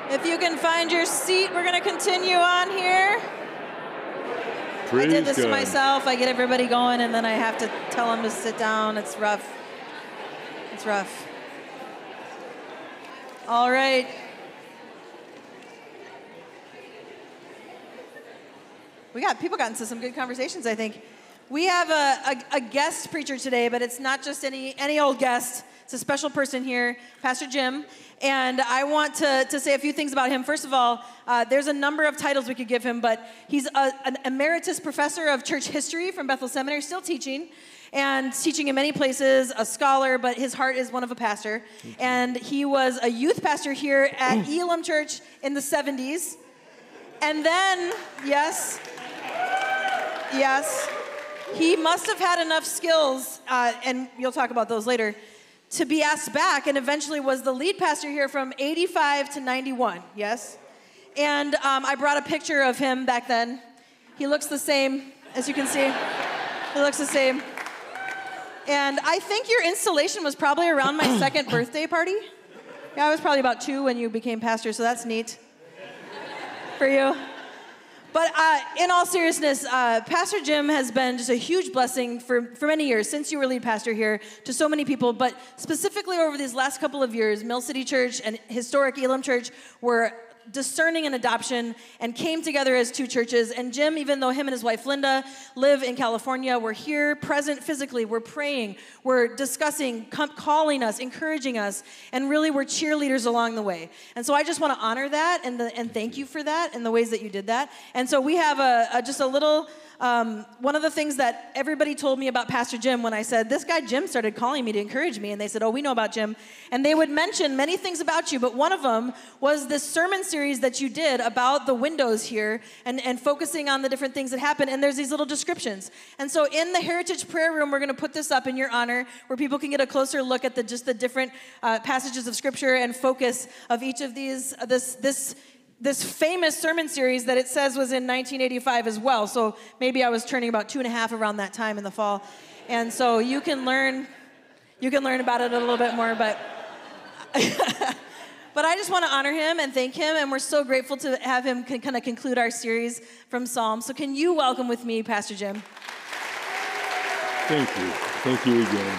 If you can find your seat, we're going to continue on here. Praise I did this God. to myself. I get everybody going, and then I have to tell them to sit down. It's rough. It's rough. All right. People got into some good conversations, I think. We have a guest preacher today, but it's not just any old guest. It's a special person here, Pastor Jim. And I want to say a few things about him. First of all, there's a number of titles we could give him, but he's an emeritus professor of church history from Bethel Seminary, still teaching, and teaching in many places, a scholar, but his heart is one of a pastor. And he was a youth pastor here at Elam Church in the 70s. And then, yes, he must have had enough skills, and you'll talk about those later, to be asked back, and eventually was the lead pastor here from 85 to 91, yes? And I brought a picture of him back then. He looks the same, as you can see. He looks the same. And I think your installation was probably around my second birthday party. Yeah, I was probably about 2 when you became pastor, so that's neat for you. But in all seriousness, Pastor Jim has been just a huge blessing for many years, since you were lead pastor here, to so many people. But specifically over these last couple of years, Mill City Church and historic Elam Church were discerning an adoption and came together as 2 churches. And Jim, even though him and his wife Linda live in California, we're here present physically. We're praying, we're discussing, calling us, encouraging us, and really we're cheerleaders along the way. And so I just want to honor that and thank you for that and the ways that you did that. And so we have just a little one of the things that everybody told me about Pastor Jim when I said, this guy Jim started calling me to encourage me, and they said, oh, we know about Jim. And they would mention many things about you, but one of them was this sermon series that you did about the windows here and focusing on the different things that happen, and there's these little descriptions. And so in the Heritage Prayer Room, we're going to put this up in your honor, where people can get a closer look at the different passages of Scripture and focus of each of these, this famous sermon series that it says was in 1985 as well. So maybe I was turning about 2.5 around that time in the fall. And so you can learn about it a little bit more, but but I just want to honor him and thank him, and we're so grateful to have him kind of conclude our series from Psalms. So can you welcome with me Pastor Jim? Thank you. Thank you again.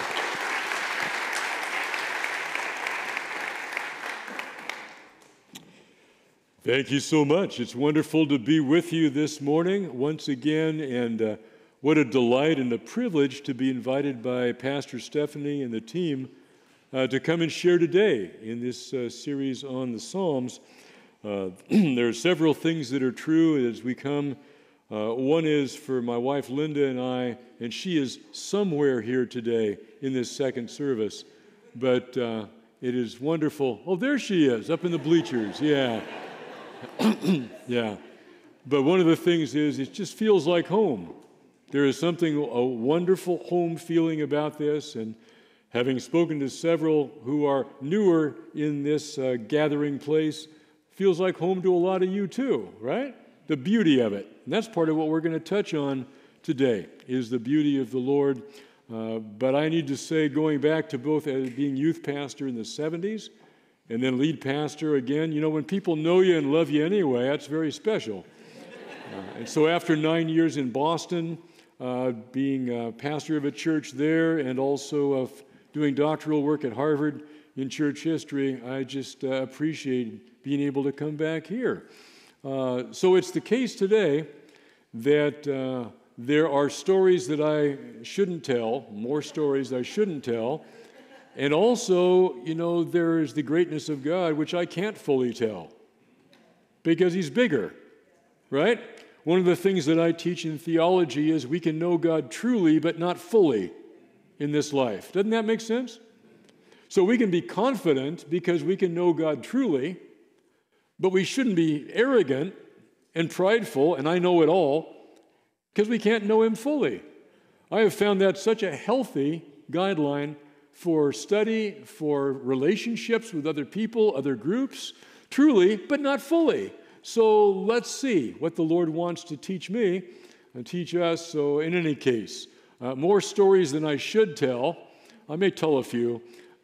Thank you so much. It's wonderful to be with you this morning once again, and what a delight and a privilege to be invited by Pastor Stephanie and the team to come and share today in this series on the Psalms. There are several things that are true as we come. One is for my wife Linda and I, and she is somewhere here today in this second service, but it is wonderful. Oh, there she is, up in the bleachers, yeah. Yeah, but one of the things is it just feels like home. There is a wonderful home feeling about this, and having spoken to several who are newer in this gathering place, feels like home to a lot of you too, right? The beauty of it. And that's part of what we're going to touch on today, is the beauty of the Lord. But I need to say, going back to both being youth pastor in the 70s, and then lead pastor again. You know, when people know you and love you anyway, that's very special. And so after 9 years in Boston, being pastor of a church there and also doing doctoral work at Harvard in church history, I just appreciate being able to come back here. So it's the case today that there are stories that I shouldn't tell, more stories I shouldn't tell. And also, you know, there is the greatness of God, which I can't fully tell because he's bigger, right? One of the things that I teach in theology is we can know God truly, but not fully in this life. Doesn't that make sense? So we can be confident because we can know God truly, but we shouldn't be arrogant and prideful, and I know it all, because we can't know him fully. I have found that such a healthy guideline for study, for relationships with other people, other groups, truly, but not fully. So let's see what the Lord wants to teach me and teach us. So in any case, more stories than I should tell. I may tell a few,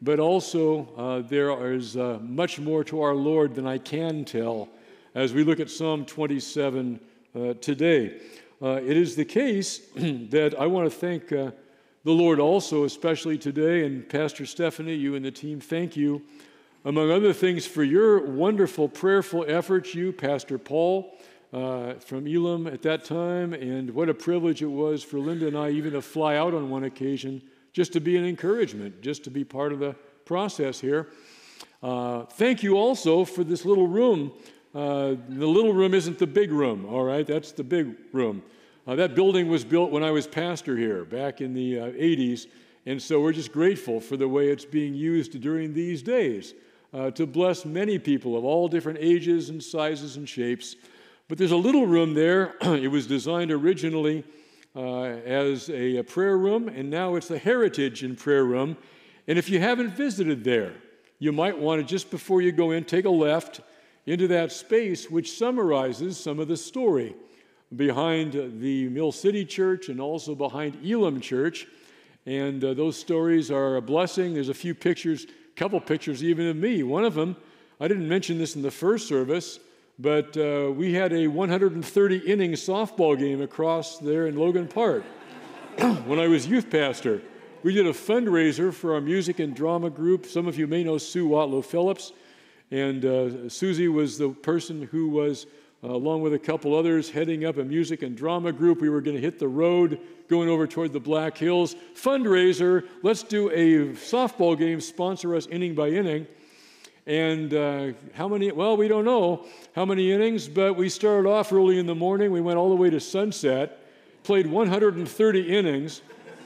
but also there is much more to our Lord than I can tell as we look at Psalm 27 today. It is the case that I want to thank the Lord also, especially today, and Pastor Stephanie, you and the team, thank you, among other things, for your wonderful prayerful efforts, you, Pastor Paul, from Elam at that time, and what a privilege it was for Linda and I even to fly out on one occasion just to be an encouragement, just to be part of the process here. Thank you also for this little room. The little room isn't the big room, all right? That's the big room. That building was built when I was pastor here back in the 80s, and so we're just grateful for the way it's being used during these days to bless many people of all different ages and sizes and shapes. But there's a little room there. It was designed originally as a prayer room, and now it's a heritage and prayer room. And if you haven't visited there, you might want to, just before you go in, take a left into that space, which summarizes some of the story behind the Mill City Church and also behind Elam Church. And those stories are a blessing. There's a few pictures, a couple pictures even of me. One of them, I didn't mention this in the first service, but we had a 130-inning softball game across there in Logan Park when I was youth pastor. We did a fundraiser for our music and drama group. Some of you may know Sue Watlow Phillips. And Susie was the person who was, along with a couple others, heading up a music and drama group. We were going to hit the road going over toward the Black Hills. Fundraiser, let's do a softball game, sponsor us inning by inning. And how many? Well, we don't know how many innings, but we started off early in the morning. We went all the way to sunset, played 130 innings.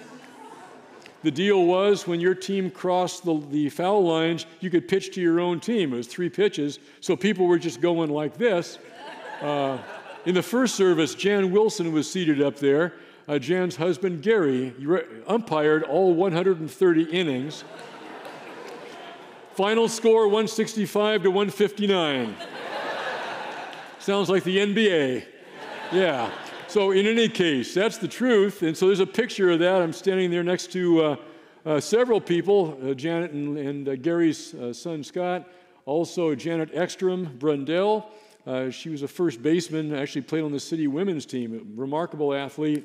The deal was when your team crossed the foul lines, you could pitch to your own team. It was 3 pitches, so people were just going like this. In the first service, Jan Wilson was seated up there. Jan's husband, Gary, umpired all 130 innings. Final score, 165 to 159. Sounds like the NBA. Yeah. So in any case, that's the truth. And so there's a picture of that. I'm standing there next to several people, Janet and Gary's son, Scott. Also, Janet Ekstrom Brundell. She was a first baseman, actually played on the city women's team, a remarkable athlete.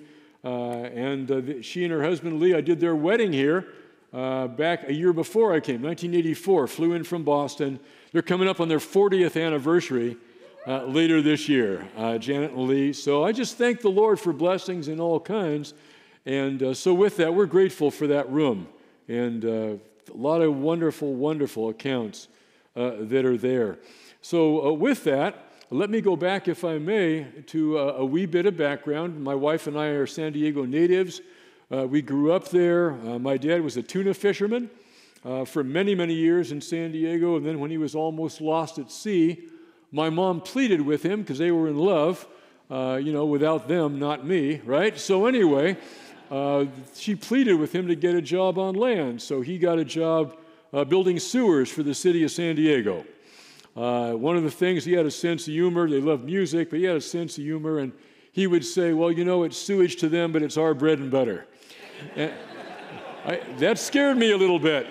She and her husband, Leah, did their wedding here back a year before I came, 1984. Flew in from Boston. They're coming up on their 40th anniversary later this year, Janet and Lee. So I just thank the Lord for blessings in all kinds. And so with that, we're grateful for that room. And a lot of wonderful, wonderful accounts that are there. So with that, let me go back, if I may, to a wee bit of background. My wife and I are San Diego natives. We grew up there. My dad was a tuna fisherman for many, many years in San Diego. And then when he was almost lost at sea, my mom pleaded with him because they were in love, without them, not me, right? So anyway, she pleaded with him to get a job on land. So he got a job building sewers for the city of San Diego. One of the things, he had a sense of humor. They loved music, but he had a sense of humor. And he would say, well, it's sewage to them, but it's our bread and butter. And that scared me a little bit,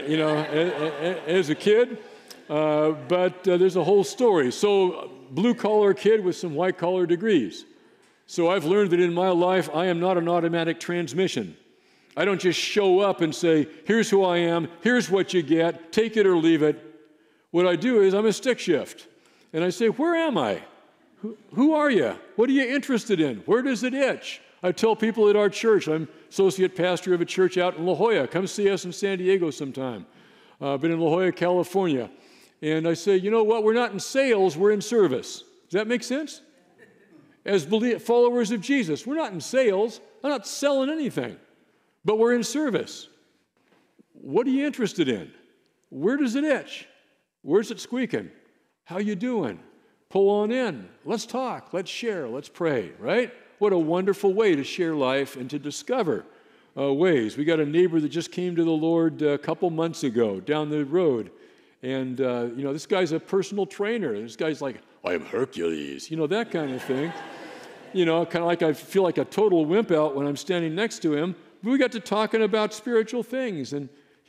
as a kid. But there's a whole story. So, blue-collar kid with some white-collar degrees. So I've learned that in my life, I am not an automatic transmission. I don't just show up and say, here's who I am, here's what you get, take it or leave it. What I do is I'm a stick shift. And I say, where am I? Who are you? What are you interested in? Where does it itch? I tell people at our church, I'm associate pastor of a church out in La Jolla. Come see us in San Diego sometime. Been in La Jolla, California. And I say, you know what? We're not in sales, we're in service. Does that make sense? As followers of Jesus, we're not in sales. I'm not selling anything. But we're in service. What are you interested in? Where does it itch? Where's it squeaking? How you doing? Pull on in. Let's talk. Let's share. Let's pray, right? What a wonderful way to share life and to discover ways. We got a neighbor that just came to the Lord a couple months ago down the road. And, this guy's a personal trainer. This guy's like, I am Hercules, that kind of thing. Kind of like I feel like a total wimp out when I'm standing next to him. We got to talking about spiritual things. And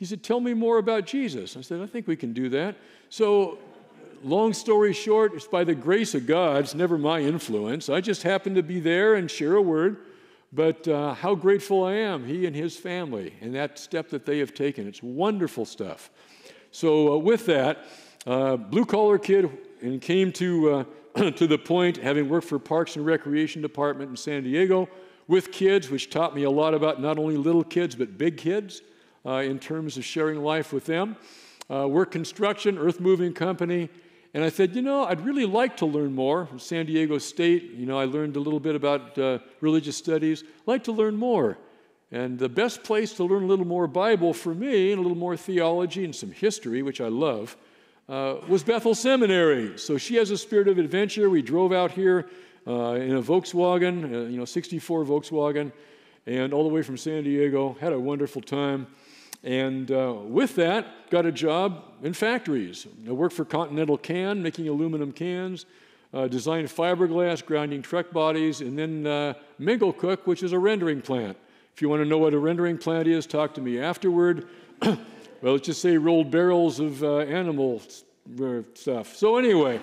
He said, tell me more about Jesus. I said, I think we can do that. So long story short, it's by the grace of God. It's never my influence. I just happen to be there and share a word. But how grateful I am, he and his family, and that step that they have taken. It's wonderful stuff. So with that, blue-collar kid, and came to the point, having worked for Parks and Recreation Department in San Diego, with kids, which taught me a lot about not only little kids, but big kids, in terms of sharing life with them. Work construction, earth-moving company. And I said, I'd really like to learn more from San Diego State. I learned a little bit about religious studies. I'd like to learn more. And the best place to learn a little more Bible for me, and a little more theology and some history, which I love, was Bethel Seminary. So she has a spirit of adventure. We drove out here in a Volkswagen, 64 Volkswagen, and all the way from San Diego. Had a wonderful time. And with that, got a job in factories. I worked for Continental Can, making aluminum cans, designed fiberglass, grinding truck bodies, and then Minglecook, which is a rendering plant. If you want to know what a rendering plant is, talk to me afterward. Well, let's just say rolled barrels of animal stuff. So anyway,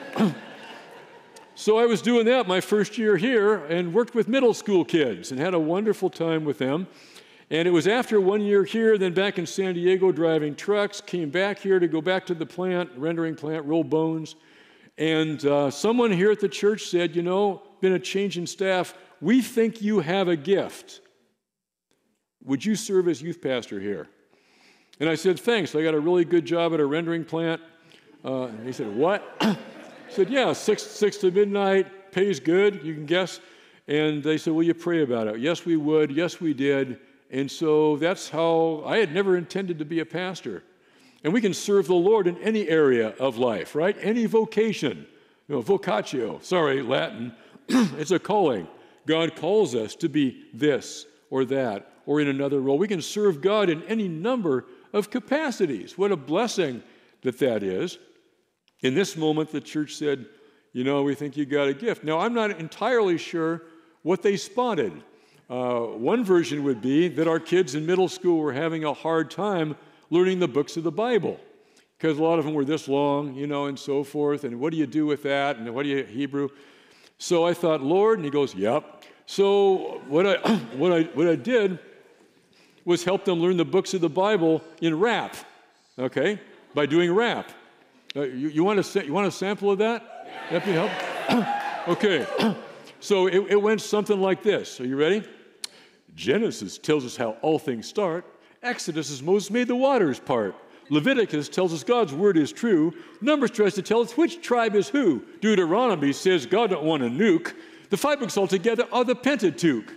so I was doing that my first year here and worked with middle school kids and had a wonderful time with them. And it was after 1 year here, then back in San Diego driving trucks, came back here to go back to the plant, rendering plant, roll bones. And someone here at the church said, been a change in staff, we think you have a gift. Would you serve as youth pastor here? And I said, thanks. I got a really good job at a rendering plant. And he said, what? I said, yeah, 6 to midnight, pays good, you can guess. And they said, will you pray about it? Yes, we would. Yes, we did. And so that's how I had never intended to be a pastor. And we can serve the Lord in any area of life, right? Any vocation. Vocatio, sorry, Latin. It's a calling. God calls us to be this or that or in another role. We can serve God in any number of capacities. What a blessing that is. In this moment, the church said, we think you got a gift. Now, I'm not entirely sure what they spotted. One version would be that our kids in middle school were having a hard time learning the books of the Bible because a lot of them were this long, and so forth, and what do you do with that, and what do you Hebrew? So I thought, Lord, and he goes, yep. So what I did was help them learn the books of the Bible in rap, okay, by doing rap. You want a sample of that? That be help? Okay. So it went something like this. Are you ready? Genesis tells us how all things start. Exodus is Moses made the waters part. Leviticus tells us God's word is true. Numbers tries to tell us which tribe is who. Deuteronomy says God don't want a nuke. The 5 books altogether are the Pentateuch.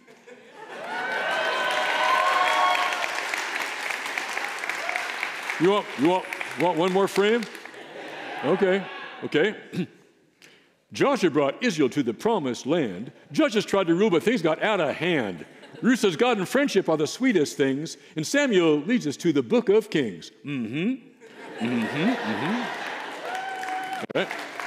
You want one more frame? Okay. Joshua brought Israel to the promised land. Judges tried to rule, but things got out of hand. Ruth says God and friendship are the sweetest things, and Samuel leads us to the book of Kings. All right.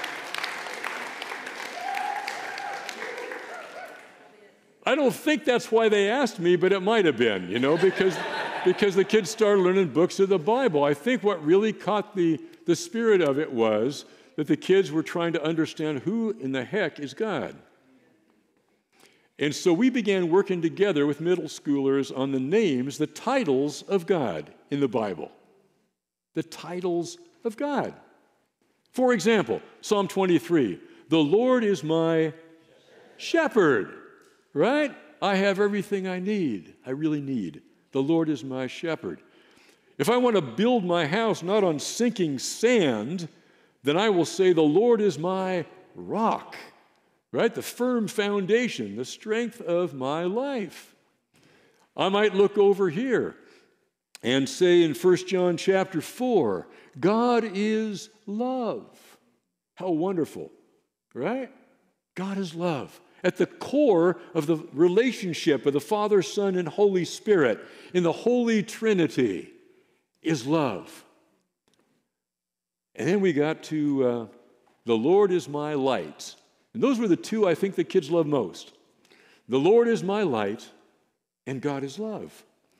I don't think that's why they asked me, but it might have been, because the kids started learning books of the Bible. I think what really caught the spirit of it was that the kids were trying to understand who in the heck is God. And so we began working together with middle schoolers on the names, the titles of God in the Bible. The titles of God. For example, Psalm 23, the Lord is my shepherd, right? I have everything I need. I really need. The Lord is my shepherd. If I want to build my house not on sinking sand, then I will say the Lord is my rock, right? The firm foundation, the strength of my life. I might look over here and say in 1 John chapter 4, God is love. How wonderful, right? God is love. At the core of the relationship of the Father, Son, and Holy Spirit in the Holy Trinity is love. And then we got to the Lord is my light. And those were the two I think the kids love most. The Lord is my light, and God is love.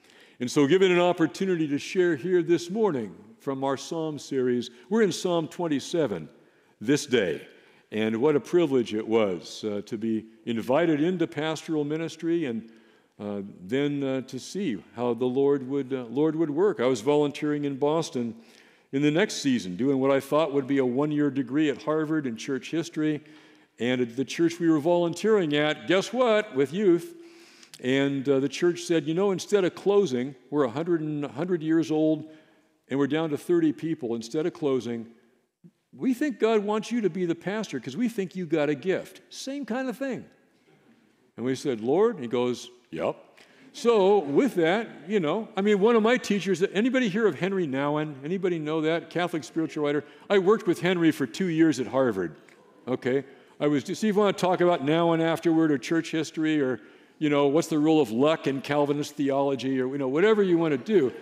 And so given an opportunity to share here this morning from our Psalm series, we're in Psalm 27 this day. And what a privilege it was to be invited into pastoral ministry and then to see how the Lord would work. I was volunteering in Boston in the next season, doing what I thought would be a one-year degree at Harvard in church history. And at the church we were volunteering at, guess what, with youth, and the church said, instead of closing, we're 100 years old, and we're down to 30 people. Instead of closing, we think God wants you to be the pastor because we think you got a gift. Same kind of thing. And we said, Lord? He goes, yep. So with that, one of my teachers, anybody hear of Henry Nouwen? Anybody know that? Catholic spiritual writer. I worked with Henry for 2 years at Harvard. Okay? See if you want to talk about Nouwen afterward or church history or, what's the role of luck in Calvinist theology or, whatever you want to do.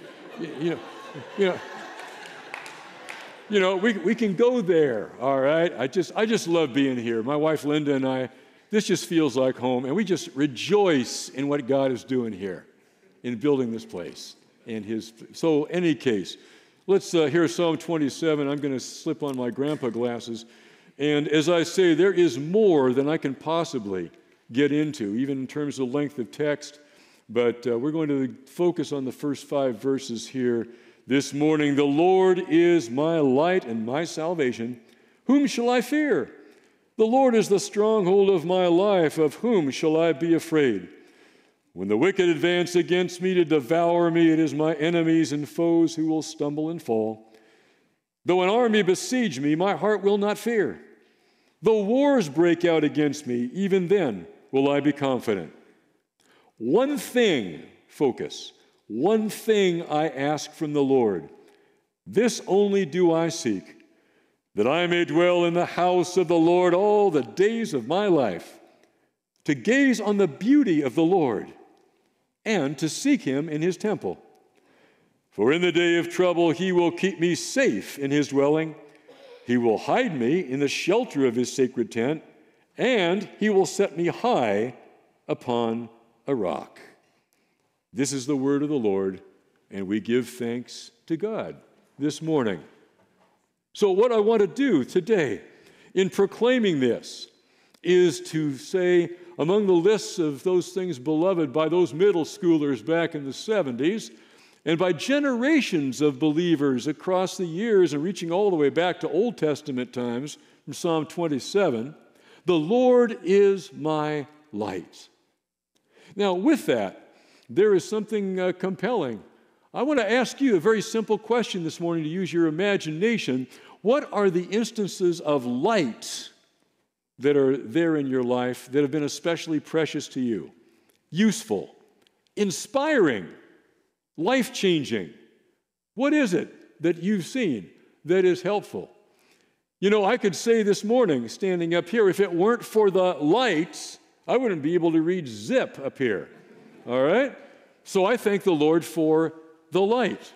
We can go there, all right? I just love being here. My wife Linda and I, this just feels like home, and we just rejoice in what God is doing here in building this place. So any case, let's hear Psalm 27. I'm going to slip on my grandpa glasses. And as I say, there is more than I can possibly get into, even in terms of length of text. But we're going to focus on the first 5 verses here this morning. The Lord is my light and my salvation. Whom shall I fear? The Lord is the stronghold of my life. Of whom shall I be afraid? When the wicked advance against me to devour me, it is my enemies and foes who will stumble and fall. Though an army besiege me, my heart will not fear. Though wars break out against me, even then will I be confident. One thing, focus, one thing I ask from the Lord. This only do I seek, that I may dwell in the house of the Lord all the days of my life, to gaze on the beauty of the Lord and to seek him in his temple. For in the day of trouble he will keep me safe in his dwelling. He will hide me in the shelter of his sacred tent, and he will set me high upon a rock. This is the word of the Lord, and we give thanks to God this morning. So what I want to do today in proclaiming this is to say, among the lists of those things beloved by those middle schoolers back in the 70s, and by generations of believers across the years and reaching all the way back to Old Testament times from Psalm 27, the Lord is my light. Now, with that, there is something compelling. I want to ask you a very simple question this morning to use your imagination. What are the instances of light that are there in your life that have been especially precious to you? Useful, inspiring, life-changing. What is it that you've seen that is helpful? I could say this morning, standing up here, if it weren't for the lights, I wouldn't be able to read zip up here. All right? So I thank the Lord for the light.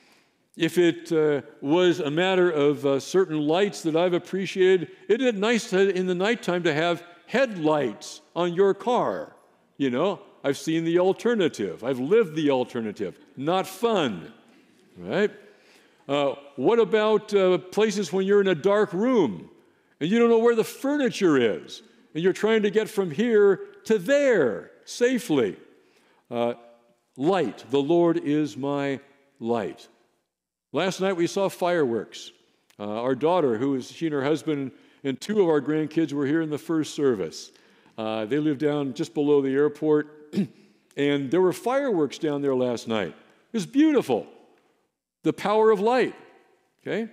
If it was a matter of certain lights that I've appreciated, isn't it nice in the nighttime to have headlights on your car? I've seen the alternative. I've lived the alternative. Not fun, right? What about places when you're in a dark room and you don't know where the furniture is and you're trying to get from here to there safely? Light. The Lord is my light. Last night we saw fireworks. Our daughter, she and her husband and 2 of our grandkids were here in the first service. They live down just below the airport, and there were fireworks down there last night. It was beautiful. The power of light, okay?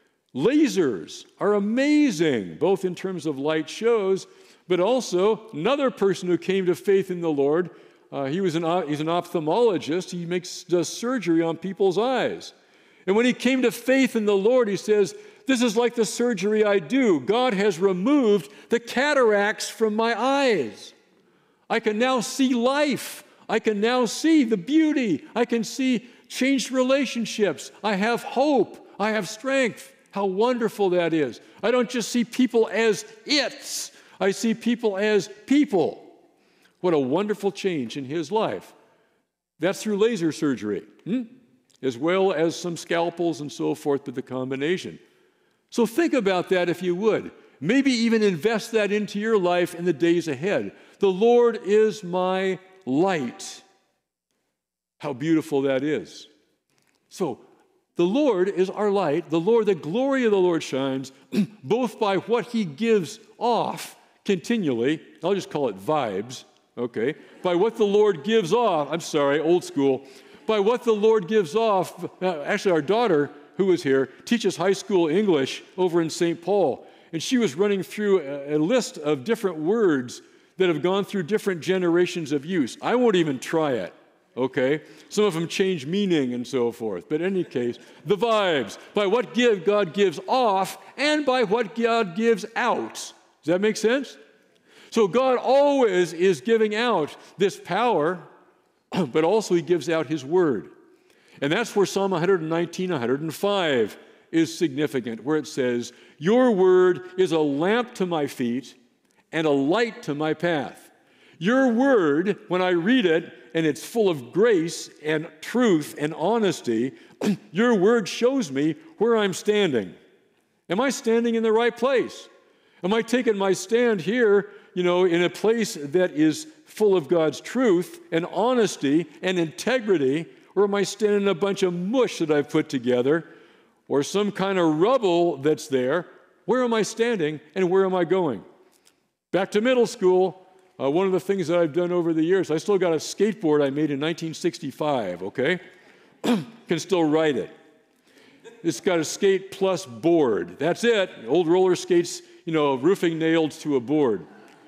Lasers are amazing, both in terms of light shows, but also another person who came to faith in the Lord, he's an ophthalmologist. He does surgery on people's eyes. And when he came to faith in the Lord, he says, this is like the surgery I do. God has removed the cataracts from my eyes. I can now see life. I can now see the beauty. I can see changed relationships. I have hope. I have strength. How wonderful that is. I don't just see people as its. I see people as people. What a wonderful change in his life. That's through laser surgery, as well as some scalpels and so forth, but the combination. So think about that if you would. Maybe even invest that into your life in the days ahead. The Lord is my light. How beautiful that is. So the Lord is our light. The Lord, the glory of the Lord shines both by what he gives off continually. I'll just call it vibes, okay? By what the Lord gives off. I'm sorry, old school. By what the Lord gives off. Actually, our daughter, who is here, teaches high school English over in St. Paul. And she was running through a list of different words that have gone through different generations of use. I won't even try it, okay? Some of them change meaning and so forth. But in any case, the vibes, by what God gives off and by what God gives out. Does that make sense? So God always is giving out this power, but also he gives out his word. And that's where Psalm 119, 105 is significant, where it says, your word is a lamp to my feet and a light to my path. Your word, when I read it, and it's full of grace and truth and honesty, your word shows me where I'm standing. Am I standing in the right place? Am I taking my stand here, in a place that is full of God's truth and honesty and integrity, or am I standing in a bunch of mush that I've put together, or some kind of rubble that's there? Where am I standing and where am I going? Back to middle school, one of the things that I've done over the years, I still got a skateboard I made in 1965, okay? Can still ride it. It's got a skate plus board. That's it. Old roller skates, roofing nailed to a board.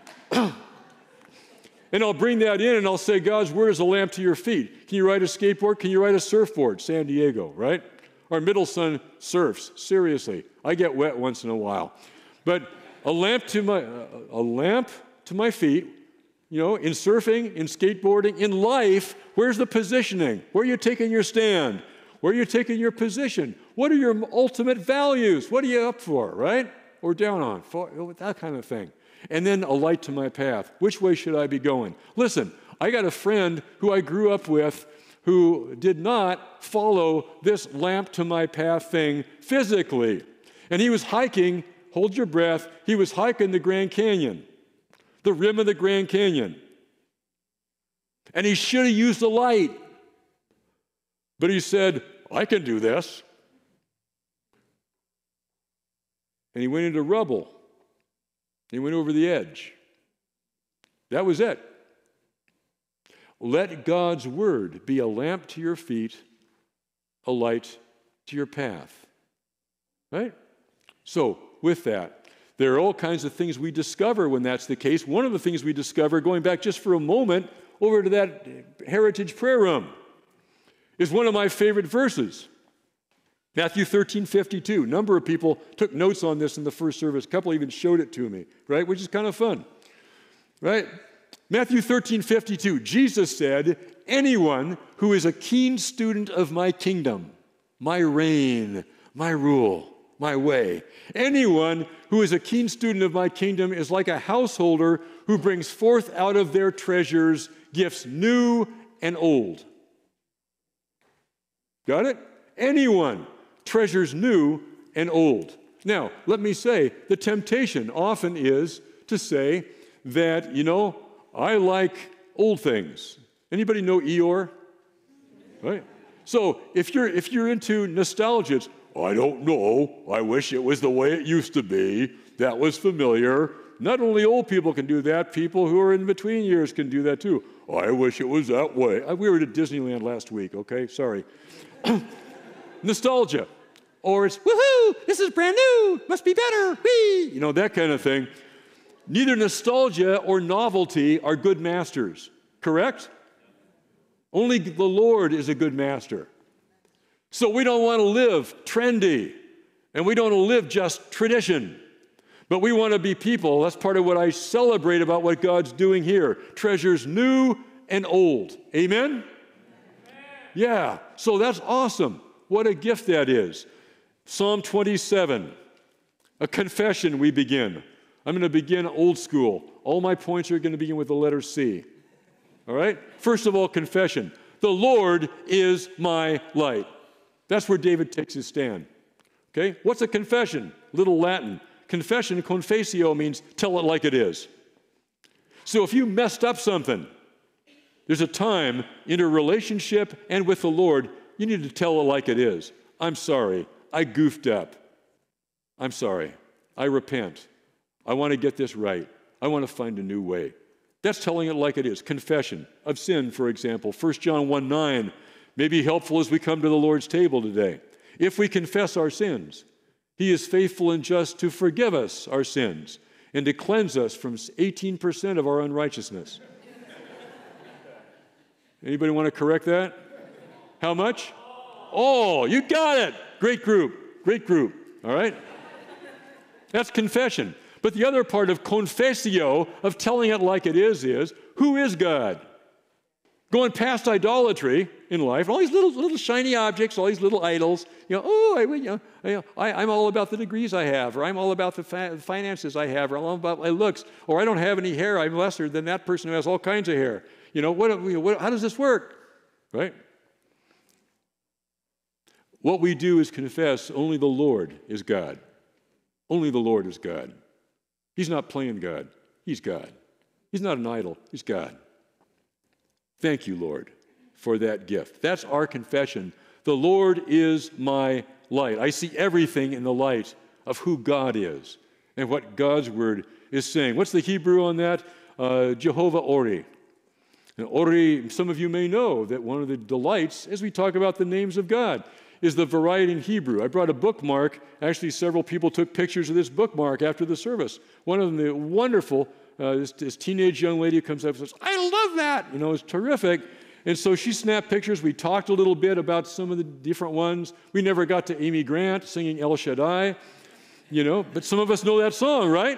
And I'll bring that in and I'll say, God's word is a lamp to your feet. Can you ride a skateboard? Can you ride a surfboard? San Diego, right? Our middle son surfs. Seriously. I get wet once in a while. But a lamp to my feet, in surfing, in skateboarding, in life, where's the positioning? Where are you taking your stand? Where are you taking your position? What are your ultimate values? What are you up for, right? Or down on? That kind of thing. And then a light to my path. Which way should I be going? Listen, I got a friend who I grew up with who did not follow this lamp to my path thing physically. And he was hiking, hold your breath, he was hiking the Grand Canyon, the rim of the Grand Canyon. And he should have used the light. But he said, I can do this. And he went into rubble. He went over the edge. That was it. Let God's word be a lamp to your feet, a light to your path. Right? So, with that, there are all kinds of things we discover when that's the case. One of the things we discover, going back just for a moment over to that Heritage Prayer Room, is one of my favorite verses. Matthew 13:52. A number of people took notes on this in the first service. A couple even showed it to me, right? Which is kind of fun, right? Matthew 13:52. Jesus said, anyone who is a keen student of my kingdom, my reign, my rule, my way, anyone who is a keen student of my kingdom is like a householder who brings forth out of their treasures gifts new and old. Got it? Anyone treasures new and old. Now, let me say, the temptation often is to say that, I like old things. Anybody know Eeyore? Right? So if you're into nostalgia, it's, I don't know, I wish it was the way it used to be. That was familiar. Not only old people can do that, people who are in between years can do that too. I wish it was that way. We were at Disneyland last week, okay? Sorry. Nostalgia. Or it's, woohoo, this is brand new, must be better, whee! That kind of thing. Neither nostalgia or novelty are good masters, correct? Only the Lord is a good master. So we don't want to live trendy, and we don't want to live just tradition. But we want to be people, that's part of what I celebrate about what God's doing here. Treasures new and old. Amen? Yeah, so that's awesome. What a gift that is. Psalm 27, a confession we begin. I'm going to begin old school. All my points are going to begin with the letter C. All right? First of all, confession. The Lord is my light. That's where David takes his stand. Okay? What's a confession? Little Latin. Confession, confessio, means tell it like it is. So if you messed up something, there's a time in a relationship and with the Lord, you need to tell it like it is. I'm sorry. I goofed up. I'm sorry. I repent. I want to get this right. I want to find a new way. That's telling it like it is. Confession of sin, for example. 1 John 1:9 may be helpful as we come to the Lord's table today. If we confess our sins, He is faithful and just to forgive us our sins and to cleanse us from 18% of our unrighteousness. Anybody want to correct that? How much? Oh, you got it. Great group. Great group. All right? That's confession. But the other part of confessio, of telling it like it is who is God? Going past idolatry in life, all these little shiny objects, all these little idols. I'm all about the degrees I have, or I'm all about the finances I have, or I'm all about my looks, or I don't have any hair, I'm lesser than that person who has all kinds of hair. How does this work? Right? What we do is confess only the Lord is God. Only the Lord is God. He's not playing God. He's God. He's not an idol. He's God. Thank you, Lord, for that gift. That's our confession. The Lord is my light. I see everything in the light of who God is and what God's word is saying. What's the Hebrew on that? Jehovah Ori. And Ori, some of you may know that one of the delights, as we talk about the names of God, is the variety in Hebrew. I brought a bookmark. Actually, several people took pictures of this bookmark after the service. One of them, the wonderful, this teenage young lady comes up and says, I love that. It's terrific. And so she snapped pictures. We talked a little bit about some of the different ones. We never got to Amy Grant singing El Shaddai, but some of us know that song, right?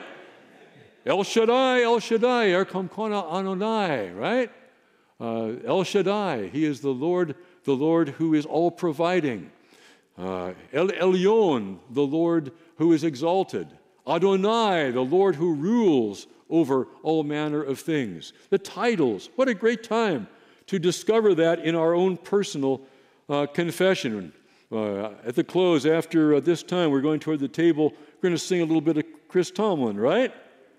El Shaddai, Erkamkona Anonai, right? El Shaddai, He is the Lord who is all-providing. El Elyon, the Lord who is exalted. Adonai, the Lord who rules over all manner of things. The titles, what a great time to discover that in our own personal confession. At the close, after this time, we're going toward the table. We're going to sing a little bit of Chris Tomlin, right?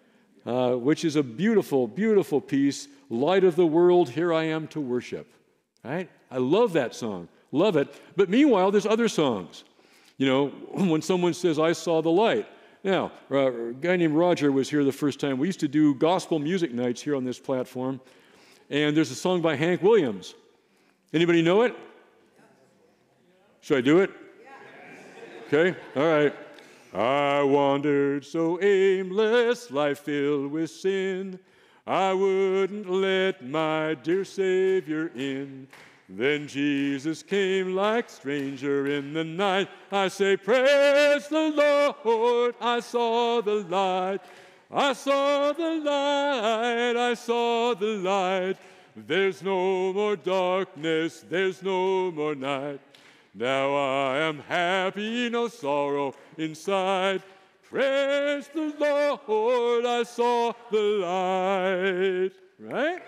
Which is a beautiful, beautiful piece. Light of the world, here I am to worship. Right? I love that song. Love it. But meanwhile, there's other songs. When someone says, I saw the light. Now, a guy named Roger was here the first time. We used to do gospel music nights here on this platform. And there's a song by Hank Williams. Anybody know it? Should I do it? Okay, all right. I wandered so aimless, life filled with sin. I wouldn't let my dear Savior in. Then Jesus came like stranger in the night. I say, praise the Lord, I saw the light. I saw the light, I saw the light. There's no more darkness, there's no more night. Now I am happy, no sorrow inside. Praise the Lord, I saw the light. Right?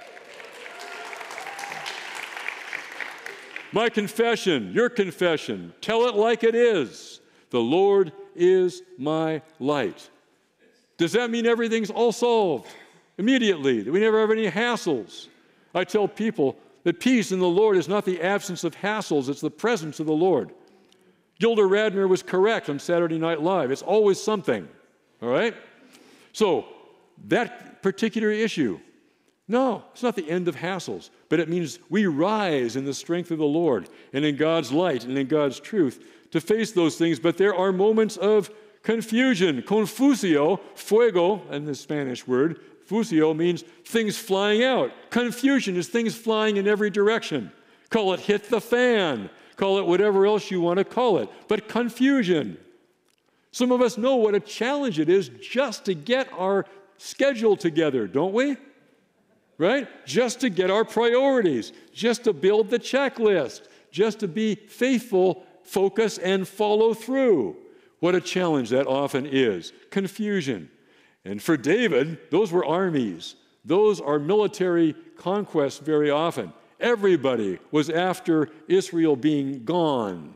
My confession, your confession, tell it like it is. The Lord is my light. Does that mean everything's all solved immediately, that we never have any hassles? I tell people that peace in the Lord is not the absence of hassles, it's the presence of the Lord. Gilda Radner was correct on Saturday Night Live. It's always something, all right? So that particular issue, no, it's not the end of hassles, but it means we rise in the strength of the Lord and in God's light and in God's truth to face those things. But there are moments of confusion, confusio, fuego, and the Spanish word. Fusio means things flying out. Confusion is things flying in every direction. Call it hit the fan. Call it whatever else you want to call it. But confusion. Some of us know what a challenge it is just to get our schedule together, don't we? Right? Just to get our priorities, just to build the checklist, just to be faithful, focus, and follow through. What a challenge that often is. Confusion. And for David, those were armies. Those are military conquests very often. Everybody was after Israel being gone.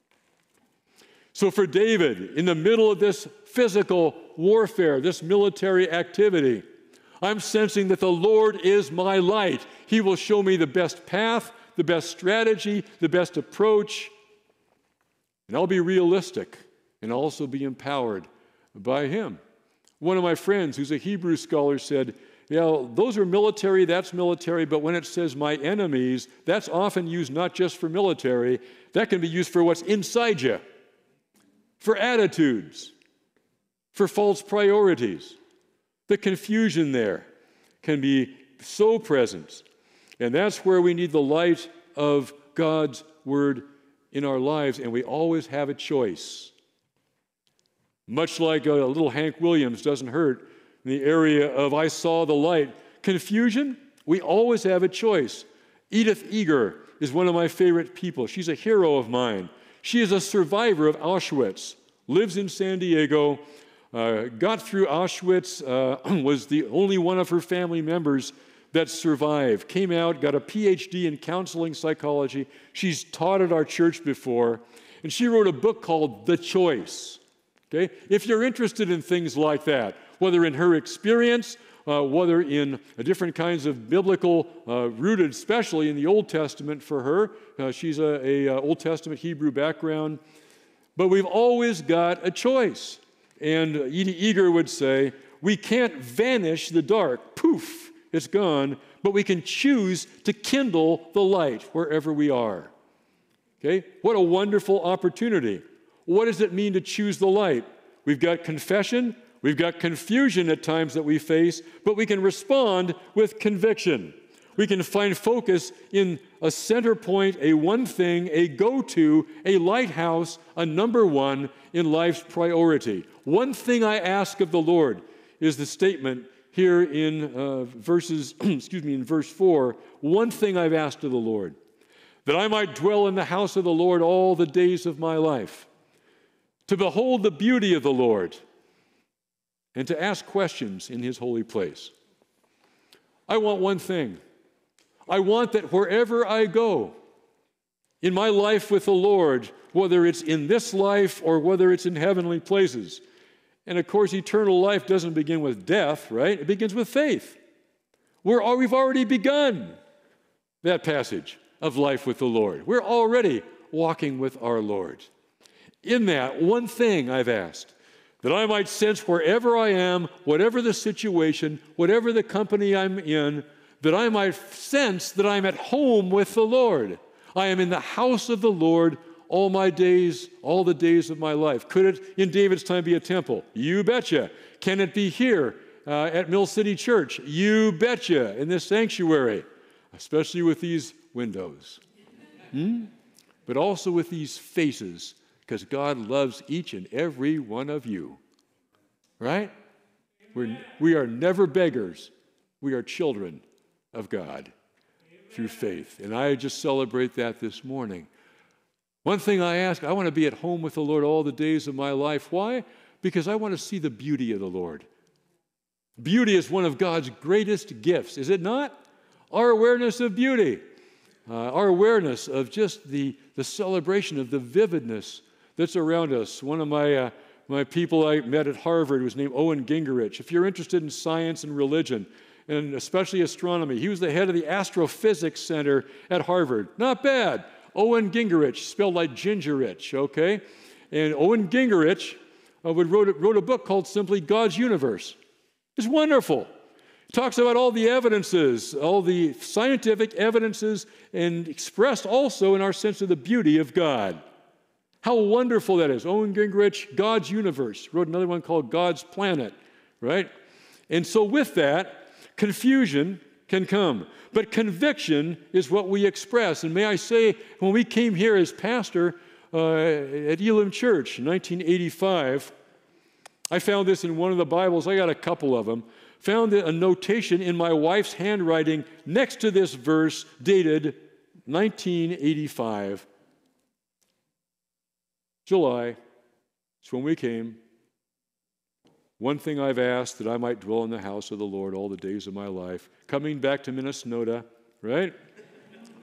So for David, in the middle of this physical warfare, this military activity, I'm sensing that the Lord is my light. He will show me the best path, the best strategy, the best approach. And I'll be realistic and also be empowered by him. One of my friends, who's a Hebrew scholar, said, yeah, those are military, that's military, but when it says my enemies, that's often used not just for military, that can be used for what's inside you, for attitudes, for false priorities. The confusion there can be so present. And that's where we need the light of God's word in our lives, and we always have a choice. Much like a little Hank Williams doesn't hurt in the area of I saw the light. Confusion, we always have a choice. Edith Eger is one of my favorite people. She's a hero of mine. She is a survivor of Auschwitz, lives in San Diego, got through Auschwitz, was the only one of her family members that survived, came out, got a PhD in counseling psychology. She's taught at our church before, and she wrote a book called The Choice. Okay? If you're interested in things like that, whether in her experience, whether in different kinds of biblical, rooted especially in the Old Testament for her, she's a Old Testament Hebrew background, but we've always got a choice. And Edith Eger would say, we can't vanish the dark. Poof, it's gone. But we can choose to kindle the light wherever we are. Okay? What a wonderful opportunity. What does it mean to choose the light? We've got confession. We've got confusion at times that we face, but we can respond with conviction. We can find focus in a center point, a one thing, a go-to, a lighthouse, a number one in life's priority. One thing I ask of the Lord is the statement here in in verse 4. One thing I've asked of the Lord, that I might dwell in the house of the Lord all the days of my life, to behold the beauty of the Lord, and to ask questions in his holy place. I want one thing. I want that wherever I go in my life with the Lord, whether it's in this life or whether it's in heavenly places. And of course, eternal life doesn't begin with death, right? It begins with faith. We've already begun that passage of life with the Lord. We're already walking with our Lord. In that, one thing I've asked, that I might sense wherever I am, whatever the situation, whatever the company I'm in, that I might sense that I'm at home with the Lord. I am in the house of the Lord all my days, all the days of my life. Could it, in David's time, be a temple? You betcha. Can it be here at Mill City Church? You betcha, in this sanctuary, especially with these windows. But also with these faces, because God loves each and every one of you. Right? We are never beggars. We are children of God through faith. And I just celebrate that this morning. One thing I ask, I want to be at home with the Lord all the days of my life. Why? Because I want to see the beauty of the Lord. Beauty is one of God's greatest gifts, is it not? Our awareness of beauty, our awareness of just the celebration of the vividness that's around us. One of my people I met at Harvard was named Owen Gingerich. If you're interested in science and religion, and especially astronomy, he was the head of the Astrophysics Center at Harvard. Not bad. Owen Gingerich, spelled like Gingerich, okay? And Owen Gingerich wrote a book called simply God's Universe. It's wonderful. It talks about all the evidences, all the scientific evidences, and expressed also in our sense of the beauty of God. How wonderful that is. Owen Gingerich, God's Universe, wrote another one called God's Planet, right? And so with that, confusion can come. But conviction is what we express. And may I say, when we came here as pastor at Elim Church in 1985, I found this in one of the Bibles. I got a couple of them. Found a notation in my wife's handwriting next to this verse dated 1985. July, it's when we came. One thing I've asked, that I might dwell in the house of the Lord all the days of my life. Coming back to Minnesota, right?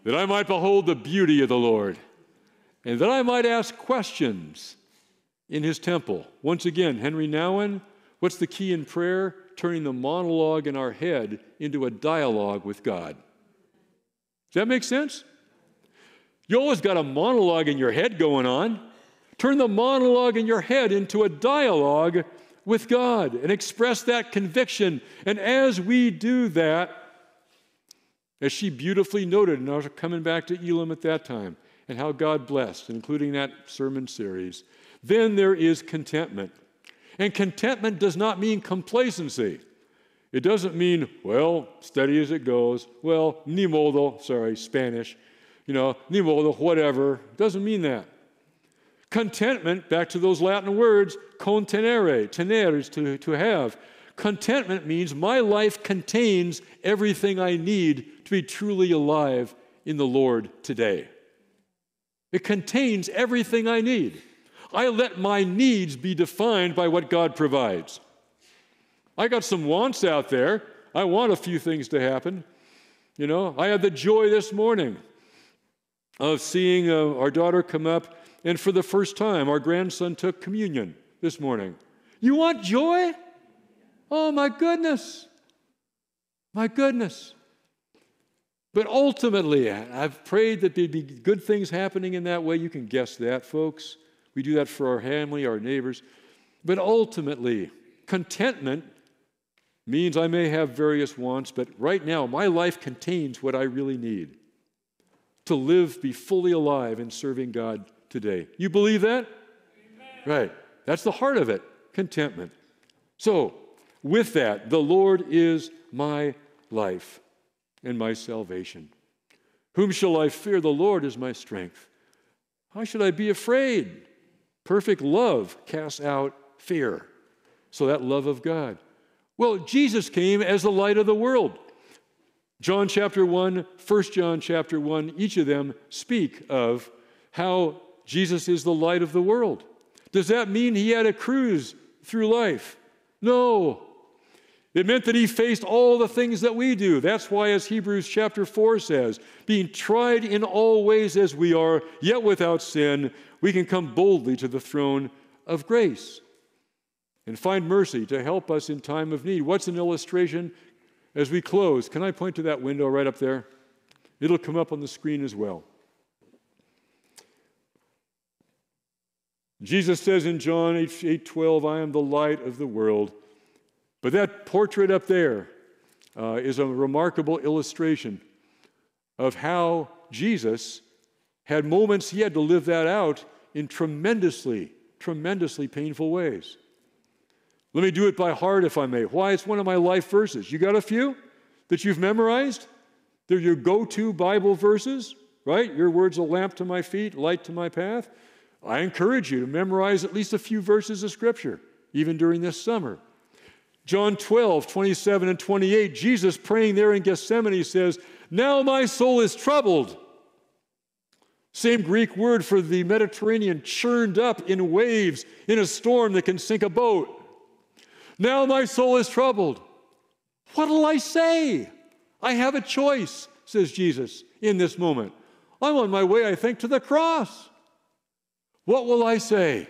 that I might behold the beauty of the Lord, and that I might ask questions in his temple. Once again, Henry Nouwen, what's the key in prayer? Turning the monologue in our head into a dialogue with God. Does that make sense? You always got a monologue in your head going on. Turn the monologue in your head into a dialogue with God and express that conviction. And as we do that, as she beautifully noted, and I was coming back to Elam at that time, and how God blessed, including that sermon series, then there is contentment. And contentment does not mean complacency. It doesn't mean, well, steady as it goes. Well, ni modo, sorry, Spanish. Ni modo, whatever. Doesn't mean that. Contentment, back to those Latin words, contenere, tener is to have. Contentment means my life contains everything I need to be truly alive in the Lord today. It contains everything I need. I let my needs be defined by what God provides. I got some wants out there. I want a few things to happen. I had the joy this morning of seeing our daughter come up, and for the first time, our grandson took communion this morning. You want joy? Oh, my goodness. My goodness. But ultimately, I've prayed that there'd be good things happening in that way. You can guess that, folks. We do that for our family, our neighbors. But ultimately, contentment means I may have various wants, but right now, my life contains what I really need to live, be fully alive in serving God today. You believe that? Amen. Right. That's the heart of it, contentment. So, with that, the Lord is my life and my salvation. Whom shall I fear? The Lord is my strength. How should I be afraid? Perfect love casts out fear. So that love of God. Well, Jesus came as the light of the world. John chapter 1, 1 John chapter 1, each of them speak of how Jesus is the light of the world. Does that mean he had a cruise through life? No. It meant that he faced all the things that we do. That's why, as Hebrews chapter 4 says, being tried in all ways as we are, yet without sin, we can come boldly to the throne of grace and find mercy to help us in time of need. What's an illustration? As we close, can I point to that window right up there? It'll come up on the screen as well. Jesus says in John 8:12, I am the light of the world. But that portrait up there is a remarkable illustration of how Jesus had moments he had to live that out in tremendously painful ways. Let me do it by heart, if I may. Why? It's one of my life verses. You got a few that you've memorized? They're your go-to Bible verses, right? Your word's a lamp to my feet, light to my path. I encourage you to memorize at least a few verses of Scripture, even during this summer. John 12, 27 and 28, Jesus praying there in Gethsemane says, now my soul is troubled. Same Greek word for the Mediterranean, churned up in waves in a storm that can sink a boat. Now my soul is troubled. What'll I say? I have a choice, says Jesus in this moment. I'm on my way, I think, to the cross. What will I say?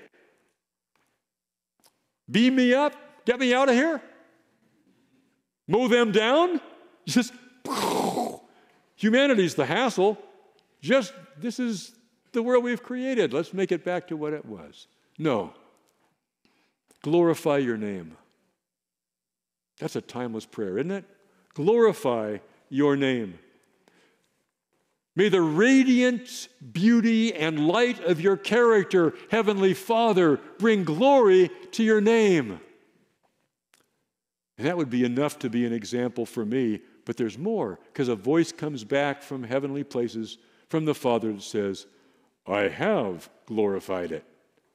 Beam me up? Get me out of here? Mow them down? Just, humanity's the hassle. Just, this is the world we've created. Let's make it back to what it was. No. Glorify your name. That's a timeless prayer, isn't it? Glorify your name. May the radiant beauty and light of your character, Heavenly Father, bring glory to your name. And that would be enough to be an example for me, but there's more, because a voice comes back from heavenly places, from the Father that says, I have glorified it.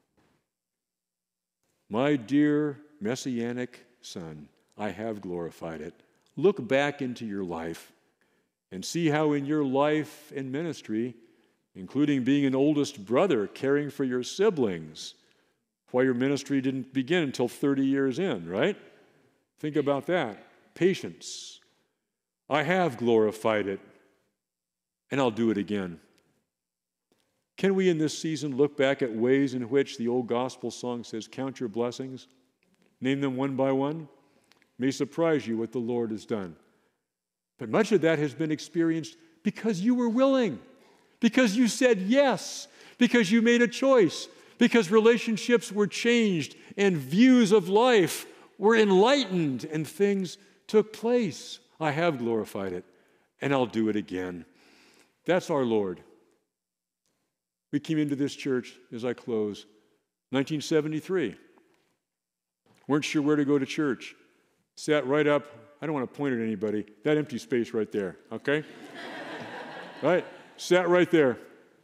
My dear Messianic Son, I have glorified it. Look back into your life and see how in your life and ministry, including being an oldest brother, caring for your siblings, why your ministry didn't begin until 30 years in, right? Think about that. Patience. I have glorified it. and I'll do it again. Can we in this season look back at ways in which the old gospel song says, count your blessings, name them one by one? It may surprise you what the Lord has done. But much of that has been experienced because you were willing, because you said yes, because you made a choice, because relationships were changed and views of life were enlightened and things took place. I have glorified it, and I'll do it again. That's our Lord. We came into this church, as I close, 1973. Weren't sure where to go to church. Sat right up, I don't want to point at anybody, that empty space right there, okay? Right? Sat right there.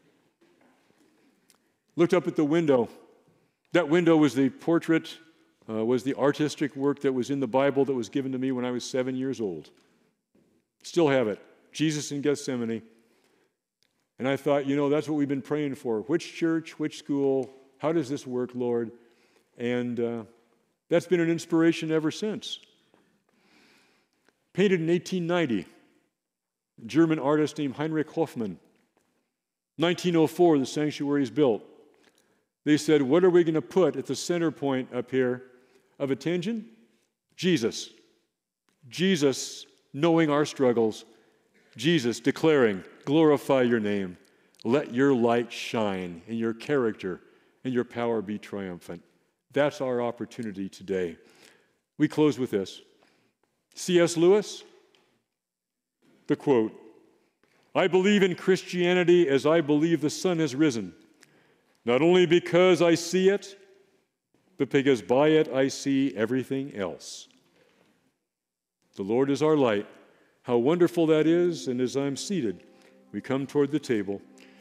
Looked up at the window. That window was the portrait, was the artistic work that was in the Bible that was given to me when I was 7 years old. Still have it. Jesus in Gethsemane. And I thought, that's what we've been praying for. Which church, which school, how does this work, Lord? And that's been an inspiration ever since. Painted in 1890, a German artist named Heinrich Hoffmann. 1904, the sanctuary is built. They said, what are we going to put at the center point up here of attention? Jesus. Jesus knowing our struggles. Jesus declaring, glorify your name. Let your light shine and your character and your power be triumphant. That's our opportunity today. We close with this. C.S. Lewis, the quote, I believe in Christianity as I believe the sun has risen, not only because I see it, but because by it I see everything else. The Lord is our light. How wonderful that is, and as I'm seated, we come toward the table.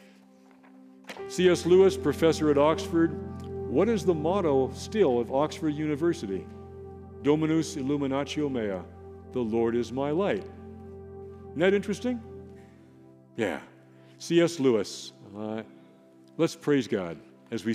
C.S. Lewis, professor at Oxford, what is the motto still of Oxford University? Dominus illuminatio mea, the Lord is my light. Isn't that interesting? Yeah. C.S. Lewis. Let's praise God.